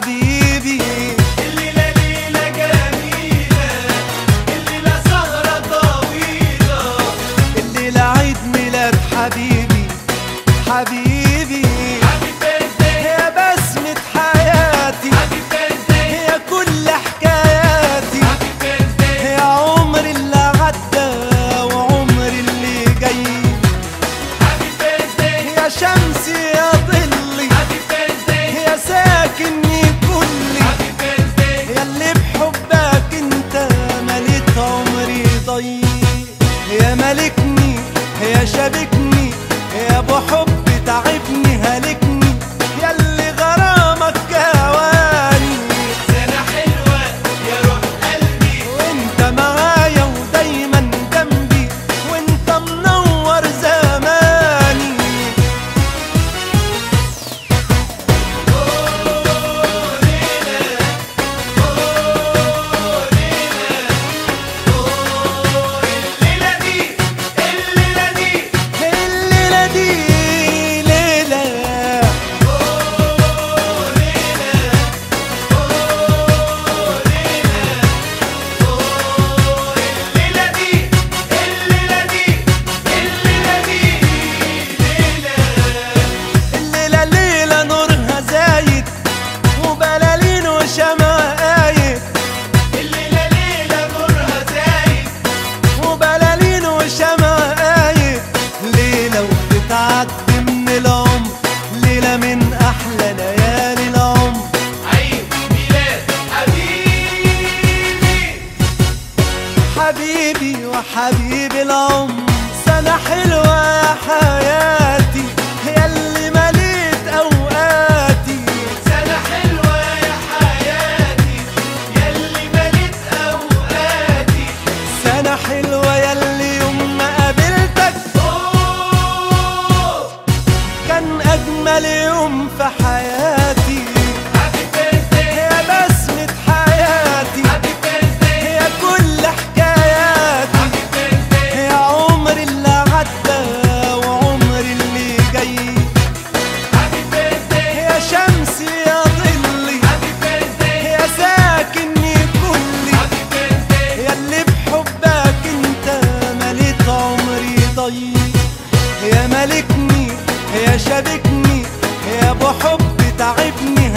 حبيبي. الليلة ليلة جميلة، الليلة سهرة طويلة، الليلة عيد ميلاد حبيبي حبيبي. Happy birthday، يا بسمة حياتي، Happy birthday، يا كل حكاياتي، Happy birthday، يا عمر اللي عدى وعمر اللي جاي، Happy birthday، يا شمسي يا ظلي، Happy birthday، يا ساكني كلي، Happy birthday، يا اللي بحبك انت مليت عمري ضي. يا ملكني يا شابكني يا ابو حب تعبني هلكني، يا اللي غرامك كواني. سنة حلوة يا روح قلبي، وانت معايا ودايما جنبي، وانت منور زماني. الليلة دي، الليلة دي، الليلة دي ليلة، الليلة دي، الليلة دي، الليلة دي ليلة. الليلة ليلة نورها زايد وبلالين وشمع قايد، الليلة ليلة نورها زايد، وبلالين وشمع قايد. ليلة وبتعدي من العمر، ليلة من أحلى ليالي العمر. عيد ميلاد حبيبي، حبيبي وحبيبي العمر، سنة حلوة يا حياتي، هي اللي مليت أوقاتي. سنة حلوة يا حياتي، ياللي مليت أوقاتي. سنة حلوة ياللي يوم ما قابلتك كان أجمل يوم في حياتي. Happy birthday، يا بسمة حياتي، Happy birthday، يا كل حكاياتي، Happy birthday، يا عمر اللي عدى وعمر اللي جاي، Happy birthday، يا شمسي يا ظلي، Happy birthday، يا ساكني كلي، Happy birthday، يا اللي بحبك انت مليت عمري ضي. يا ملكني يا شابكني يا ابو حب تعبني